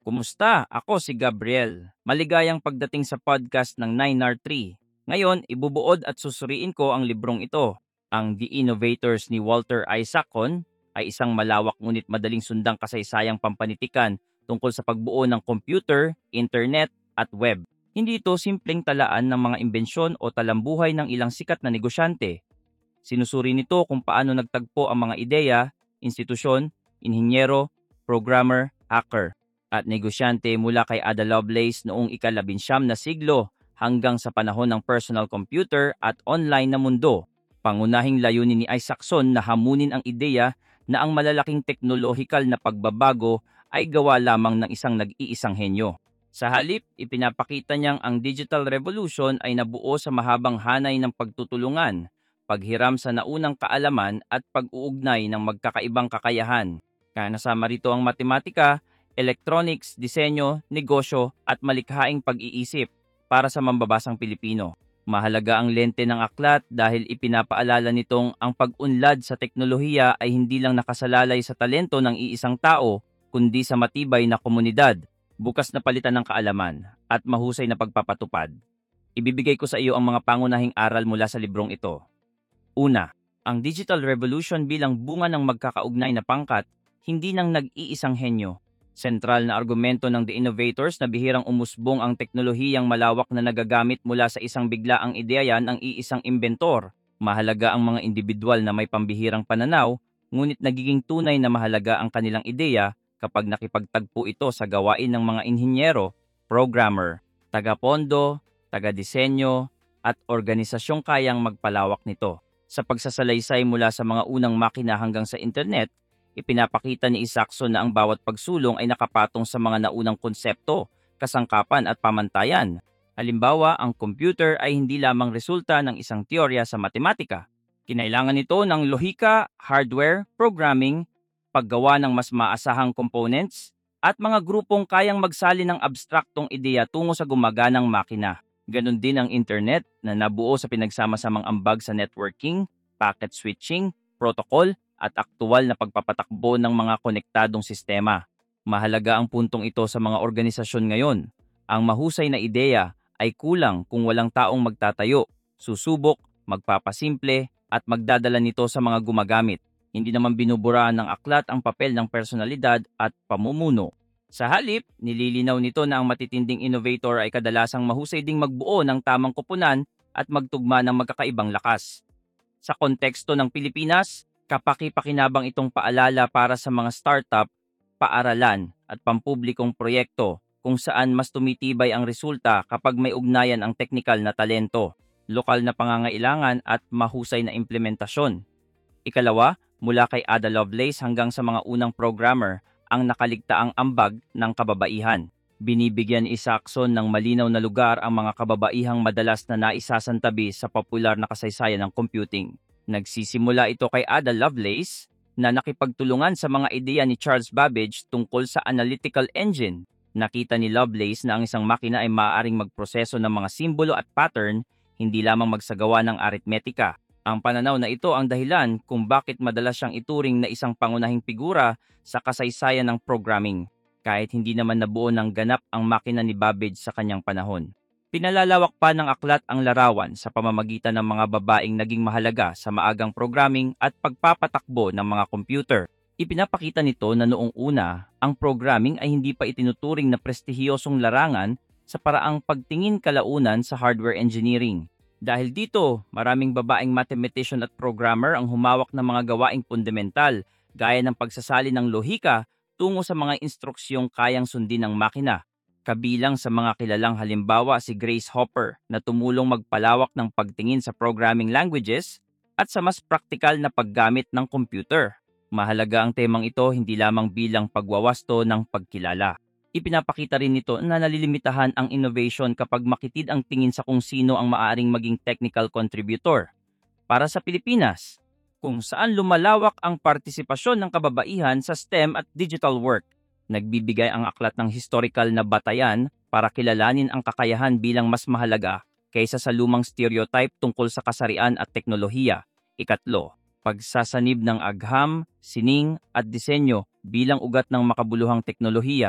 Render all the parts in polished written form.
Kumusta? Ako si Gabriel. Maligayang pagdating sa podcast ng 9R3. Ngayon, ibubuod at susuriin ko ang librong ito. Ang The Innovators ni Walter Isaacson ay isang malawak ngunit madaling sundang kasaysayang pampanitikan tungkol sa pagbuo ng computer, internet at web. Hindi ito simpleng talaan ng mga imbensyon o talambuhay ng ilang sikat na negosyante. Sinusuri nito kung paano nagtagpo ang mga ideya, institusyon, inhinyero, programmer, hacker at negosyante mula kay Ada Lovelace noong ika-19 na siglo hanggang sa panahon ng personal computer at online na mundo. Pangunahing layunin ni Isaacson na hamunin ang ideya na ang malalaking teknolohikal na pagbabago ay gawa lamang ng isang nag-iisang henyo. Sa halip, ipinapakita niyang ang digital revolution ay nabuo sa mahabang hanay ng pagtutulungan, paghiram sa naunang kaalaman at pag-uugnay ng magkakaibang kakayahan. Kaya nasama rito ang matematika, electronics, disenyo, negosyo at malikhaing pag-iisip para sa mambabasang Pilipino. Mahalaga ang lente ng aklat dahil ipinapaalala nitong ang pag-unlad sa teknolohiya ay hindi lang nakasalalay sa talento ng iisang tao, kundi sa matibay na komunidad, bukas na palitan ng kaalaman, at mahusay na pagpapatupad. Ibibigay ko sa iyo ang mga pangunahing aral mula sa librong ito. Una, ang digital revolution bilang bunga ng magkakaugnay na pangkat, hindi ng nag-iisang henyo. Sentral na argumento ng The Innovators na bihirang umusbong ang teknolohiyang malawak na nagagamit mula sa isang biglaang ideya ng iisang imbentor. Mahalaga ang mga individual na may pambihirang pananaw, ngunit nagiging tunay na mahalaga ang kanilang ideya kapag nakipagtagpo ito sa gawain ng mga inhinyero, programmer, taga-pondo, taga-disenyo, at organisasyong kayang magpalawak nito. Sa pagsasalaysay mula sa mga unang makina hanggang sa internet, ipinapakita ni Isaacson na ang bawat pagsulong ay nakapatong sa mga naunang konsepto, kasangkapan at pamantayan. Halimbawa, ang computer ay hindi lamang resulta ng isang teorya sa matematika. Kinailangan nito ng lohika, hardware, programming, paggawa ng mas maasahang components, at mga grupong kayang magsali ng abstraktong ideya tungo sa gumaganang makina. Ganon din ang internet na nabuo sa pinagsama-samang ambag sa networking, packet switching, protocol, at aktual na pagpapatakbo ng mga konektadong sistema. Mahalaga ang puntong ito sa mga organisasyon ngayon. Ang mahusay na ideya ay kulang kung walang taong magtatayo, susubok, magpapasimple, at magdadala nito sa mga gumagamit. Hindi naman binubura ng aklat ang papel ng personalidad at pamumuno. Sa halip, nililinaw nito na ang matitinding innovator ay kadalasang mahusay ding magbuo ng tamang koponan at magtugma ng magkakaibang lakas. Sa konteksto ng Pilipinas, kapaki-pakinabang itong paalala para sa mga startup, paaralan at pampublikong proyekto kung saan mas tumitibay ang resulta kapag may ugnayan ang teknikal na talento, lokal na pangangailangan at mahusay na implementasyon. Ikalawa, mula kay Ada Lovelace hanggang sa mga unang programmer, ang nakaligtaang ambag ng kababaihan. Binibigyan ni Isaacson ng malinaw na lugar ang mga kababaihang madalas na naisasantabi sa popular na kasaysayan ng computing. Nagsisimula ito kay Ada Lovelace na nakipagtulungan sa mga ideya ni Charles Babbage tungkol sa analytical engine. Nakita ni Lovelace na ang isang makina ay maaaring magproseso ng mga simbolo at pattern, hindi lamang magsagawa ng aritmetika. Ang pananaw na ito ang dahilan kung bakit madalas siyang ituring na isang pangunahing figura sa kasaysayan ng programming, kahit hindi naman nabuo ng ganap ang makina ni Babbage sa kanyang panahon. Pinalalawak pa ng aklat ang larawan sa pamamagitan ng mga babaeng naging mahalaga sa maagang programming at pagpapatakbo ng mga computer. Ipinapakita nito na noong una, ang programming ay hindi pa itinuturing na prestihiyosong larangan sa paraang pagtingin kalaunan sa hardware engineering. Dahil dito, maraming babaeng mathematician at programmer ang humawak ng mga gawaing fundamental gaya ng pagsasali ng lohika tungo sa mga instruksyong kayang sundin ng makina. Kabilang sa mga kilalang halimbawa si Grace Hopper na tumulong magpalawak ng pagtingin sa programming languages at sa mas praktikal na paggamit ng computer. Mahalaga ang temang ito hindi lamang bilang pagwawasto ng pagkilala. Ipinapakita rin nito na nalilimitahan ang innovation kapag makitid ang tingin sa kung sino ang maaaring maging technical contributor. Para sa Pilipinas, kung saan lumalawak ang partisipasyon ng kababaihan sa STEM at digital work, nagbibigay ang aklat ng historical na batayan para kilalanin ang kakayahan bilang mas mahalaga kaysa sa lumang stereotype tungkol sa kasarian at teknolohiya. Ikatlo, pagsasanib ng agham, sining at disenyo bilang ugat ng makabuluhang teknolohiya.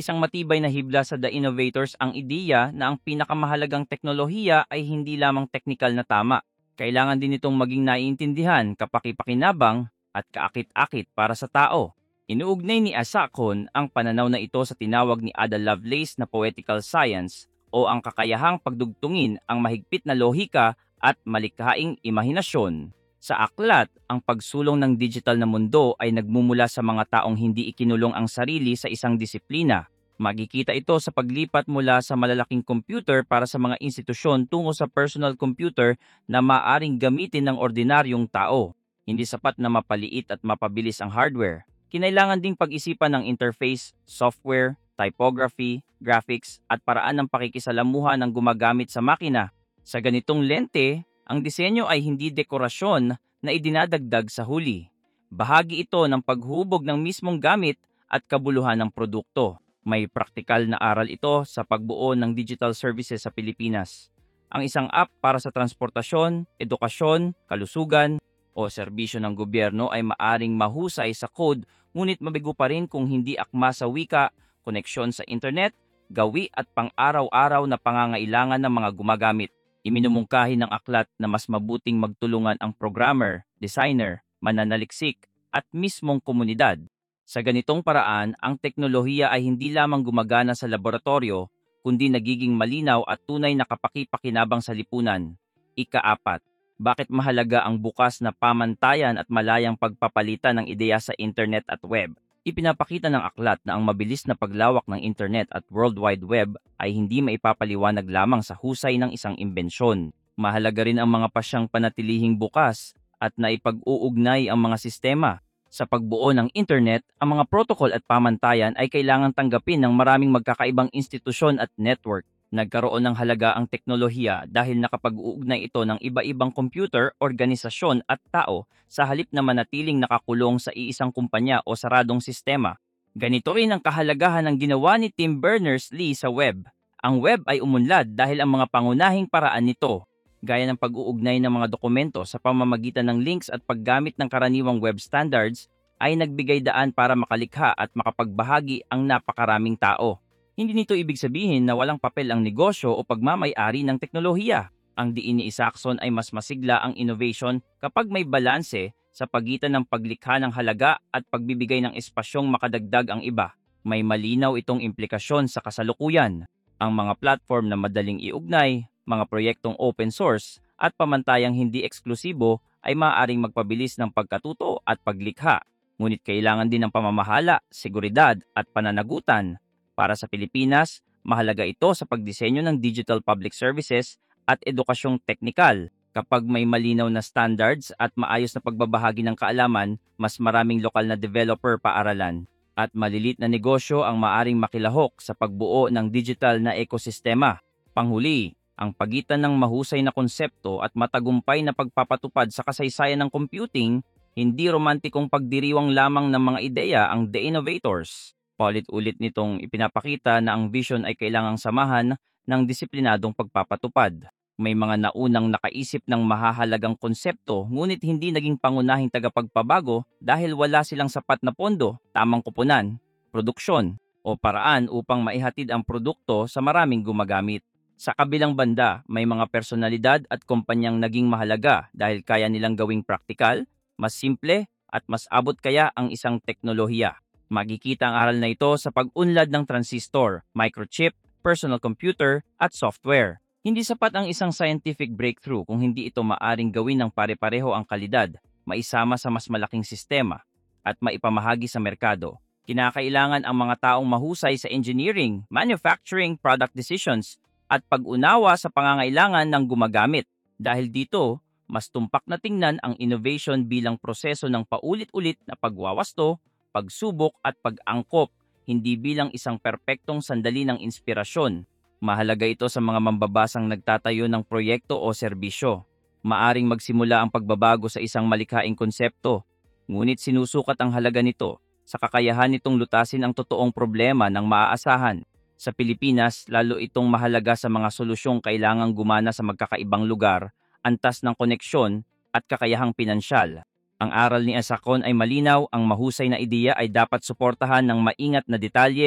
Isang matibay na hibla sa The Innovators ang ideya na ang pinakamahalagang teknolohiya ay hindi lamang teknikal na tama. Kailangan din itong maging naiintindihan, kapakipakinabang at kaakit-akit para sa tao. Inuugnay ni Asakon ang pananaw na ito sa tinawag ni Ada Lovelace na poetical science o ang kakayahang pagdugtungin ang mahigpit na lohika at malikhaing imahinasyon. Sa aklat, ang pagsulong ng digital na mundo ay nagmumula sa mga taong hindi ikinulong ang sarili sa isang disiplina. Makikita ito sa paglipat mula sa malalaking computer para sa mga institusyon tungo sa personal computer na maaring gamitin ng ordinaryong tao. Hindi sapat na mapaliit at mapabilis ang hardware. Kinailangan ding pag-isipan ng interface, software, typography, graphics at paraan ng pakikisalamuha ng gumagamit sa makina. Sa ganitong lente, ang disenyo ay hindi dekorasyon na idinadagdag sa huli. Bahagi ito ng paghubog ng mismong gamit at kabuluhan ng produkto. May praktikal na aral ito sa pagbuo ng digital services sa Pilipinas. Ang isang app para sa transportasyon, edukasyon, kalusugan, o serbisyo ng gobyerno ay maaring mahusay sa code ngunit mabigo pa rin kung hindi akma sa wika, koneksyon sa internet, gawi at pang-araw-araw na pangangailangan ng mga gumagamit. Iminumungkahi ng aklat na mas mabuting magtulungan ang programmer, designer, mananaliksik, at mismong komunidad. Sa ganitong paraan, ang teknolohiya ay hindi lamang gumagana sa laboratorio, kundi nagiging malinaw at tunay na kapakipakinabang sa lipunan. Ika-4. Bakit mahalaga ang bukas na pamantayan at malayang pagpapalitan ng ideya sa internet at web? Ipinapakita ng aklat na ang mabilis na paglawak ng internet at World Wide Web ay hindi maipapaliwanag lamang sa husay ng isang imbensyon. Mahalaga rin ang mga pasyang panatilihing bukas at naipag-uugnay ang mga sistema. Sa pagbuo ng internet, ang mga protocol at pamantayan ay kailangang tanggapin ng maraming magkakaibang institusyon at network. Nagkaroon ng halaga ang teknolohiya dahil nakapag-uugnay ito ng iba-ibang computer, organisasyon at tao sa halip na manatiling nakakulong sa iisang kumpanya o saradong sistema. Ganito rin ang kahalagahan ng ginawa ni Tim Berners-Lee sa web. Ang web ay umunlad dahil ang mga pangunahing paraan nito, gaya ng pag-uugnay ng mga dokumento sa pamamagitan ng links at paggamit ng karaniwang web standards, ay nagbigay daan para makalikha at makapagbahagi ang napakaraming tao. Hindi nito ibig sabihin na walang papel ang negosyo o pagmamay-ari ng teknolohiya. Ang diin ni Isaacson ay mas masigla ang innovation kapag may balanse sa pagitan ng paglikha ng halaga at pagbibigay ng espasyong makadagdag ang iba. May malinaw itong implikasyon sa kasalukuyan. Ang mga platform na madaling iugnay, mga proyektong open source at pamantayang hindi eksklusibo ay maaaring magpabilis ng pagkatuto at paglikha. Ngunit kailangan din ng pamamahala, seguridad at pananagutan. Para sa Pilipinas, mahalaga ito sa pagdisenyo ng digital public services at edukasyong teknikal. Kapag may malinaw na standards at maayos na pagbabahagi ng kaalaman, mas maraming lokal na developer paaralan at malilit na negosyo ang maaring makilahok sa pagbuo ng digital na ekosistema. Panghuli, ang pagitan ng mahusay na konsepto at matagumpay na pagpapatupad sa kasaysayan ng computing, hindi romantikong pagdiriwang lamang ng mga ideya ang The Innovators. Paulit-ulit nitong ipinapakita na ang vision ay kailangang samahan ng disiplinadong pagpapatupad. May mga naunang nakaisip ng mahahalagang konsepto ngunit hindi naging pangunahing tagapagpabago dahil wala silang sapat na pondo, tamang kupunan, produksyon o paraan upang maihatid ang produkto sa maraming gumagamit. Sa kabilang banda, may mga personalidad at kumpanyang naging mahalaga dahil kaya nilang gawing praktikal, mas simple at mas abot kaya ang isang teknolohiya. Makikita ang aral na ito sa pag-unlad ng transistor, microchip, personal computer, at software. Hindi sapat ang isang scientific breakthrough kung hindi ito maaring gawin ng pare-pareho ang kalidad, maisama sa mas malaking sistema, at maipamahagi sa merkado. Kinakailangan ang mga taong mahusay sa engineering, manufacturing, product decisions, at pag-unawa sa pangangailangan ng gumagamit. Dahil dito, mas tumpak na tingnan ang innovation bilang proseso ng paulit-ulit na pagwawasto, pagsubok at pag-angkop, hindi bilang isang perpektong sandali ng inspirasyon. Mahalaga ito sa mga mambabasang nagtatayo ng proyekto o serbisyo. Maaring magsimula ang pagbabago sa isang malikhaing konsepto, ngunit sinusukat ang halaga nito sa kakayahan nitong lutasin ang totoong problema ng maaasahan. Sa Pilipinas, lalo itong mahalaga sa mga solusyong kailangang gumana sa magkakaibang lugar, antas ng koneksyon at kakayahang pinansyal. Ang aral ni Asakon ay malinaw, ang mahusay na ideya ay dapat suportahan ng maingat na detalye,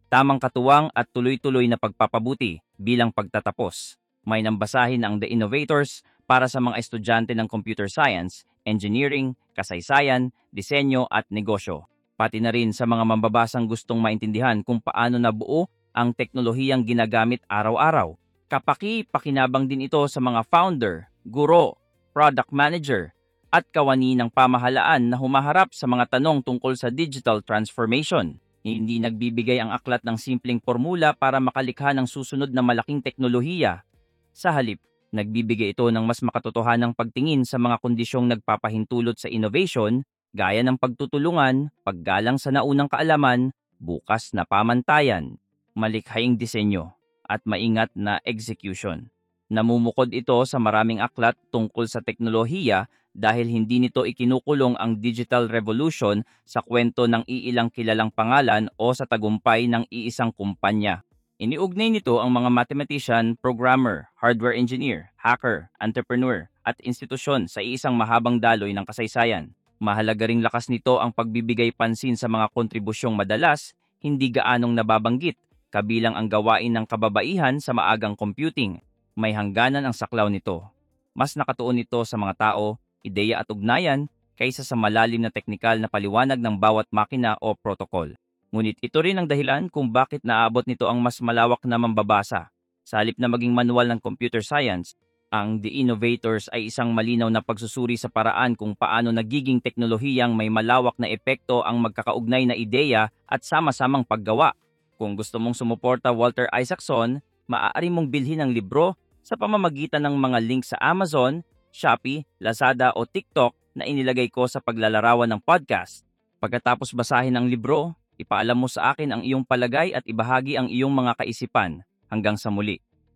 tamang katuwang at tuloy-tuloy na pagpapabuti bilang pagtatapos. May nambasahin ang The Innovators para sa mga estudyante ng computer science, engineering, kasaysayan, disenyo at negosyo. Pati na rin sa mga mambabasang gustong maintindihan kung paano nabuo ang teknolohiyang ginagamit araw-araw. Kapaki-pakinabang din ito sa mga founder, guro, product manager, at kawani ng pamahalaan na humaharap sa mga tanong tungkol sa digital transformation. Hindi nagbibigay ang aklat ng simpleng formula para makalikha ng susunod na malaking teknolohiya. Sa halip, nagbibigay ito ng mas makatotohanang pagtingin sa mga kondisyong nagpapahintulot sa innovation, gaya ng pagtutulungan, paggalang sa naunang kaalaman, bukas na pamantayan, malikhaing disenyo, at maingat na execution. Namumukod ito sa maraming aklat tungkol sa teknolohiya dahil hindi nito ikinukulong ang digital revolution sa kwento ng iilang kilalang pangalan o sa tagumpay ng iisang kumpanya. Iniugnay nito ang mga mathematician, programmer, hardware engineer, hacker, entrepreneur, at institusyon sa isang mahabang daloy ng kasaysayan. Mahalaga ring lakas nito ang pagbibigay pansin sa mga kontribusyong madalas, hindi gaanong nababanggit, kabilang ang gawain ng kababaihan sa maagang computing. May hangganan ang saklaw nito. Mas nakatuon ito sa mga tao, ideya at ugnayan kaysa sa malalim na teknikal na paliwanag ng bawat makina o protocol. Ngunit ito rin ang dahilan kung bakit naabot nito ang mas malawak na mambabasa. Sa halip na maging manual ng computer science, ang The Innovators ay isang malinaw na pagsusuri sa paraan kung paano nagiging teknolohiyang may malawak na epekto ang magkakaugnay na ideya at sama-samang paggawa. Kung gusto mong sumuporta Walter Isaacson, maaari mong bilhin ang libro sa pamamagitan ng mga link sa Amazon, Shopee, Lazada o TikTok na inilagay ko sa paglalarawan ng podcast. Pagkatapos basahin ang libro, ipaalam mo sa akin ang iyong palagay at ibahagi ang iyong mga kaisipan. Hanggang sa muli.